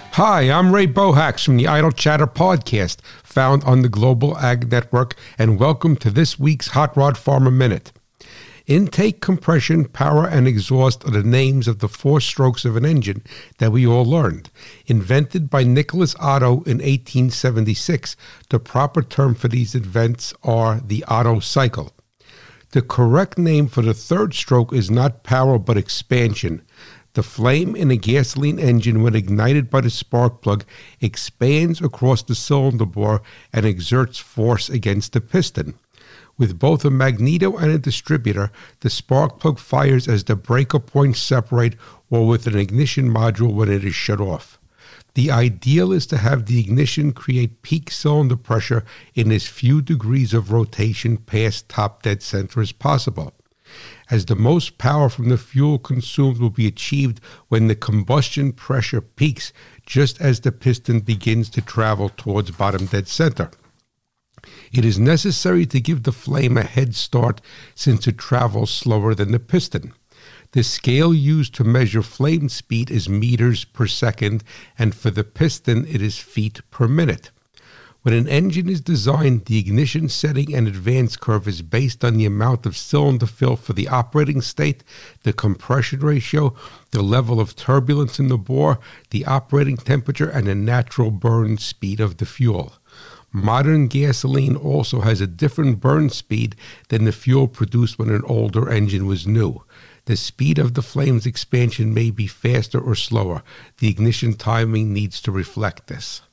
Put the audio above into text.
Hi, I'm Ray Bohacs from the Idle Chatter podcast, found on the Global Ag Network, and welcome to this week's Hot Rod Farmer Minute. Intake, compression, power, and exhaust are the names of the four strokes of an engine that we all learned. Invented by Nicholas Otto in 1876, the proper term for these events are the Otto cycle. The correct name for the third stroke is not power but expansion. The flame in a gasoline engine, when ignited by the spark plug, expands across the cylinder bore and exerts force against the piston. With both a magneto and a distributor, the spark plug fires as the breaker points separate, or with an ignition module when it is shut off. The ideal is to have the ignition create peak cylinder pressure in as few degrees of rotation past top dead center as possible, as the most power from the fuel consumed will be achieved when the combustion pressure peaks just as the piston begins to travel towards bottom dead center. It is necessary to give the flame a head start since it travels slower than the piston. The scale used to measure flame speed is meters per second, and for the piston it is feet per minute. When an engine is designed, the ignition setting and advance curve is based on the amount of cylinder fill for the operating state, the compression ratio, the level of turbulence in the bore, the operating temperature, and the natural burn speed of the fuel. Modern gasoline also has a different burn speed than the fuel produced when an older engine was new. The speed of the flame's expansion may be faster or slower. The ignition timing needs to reflect this.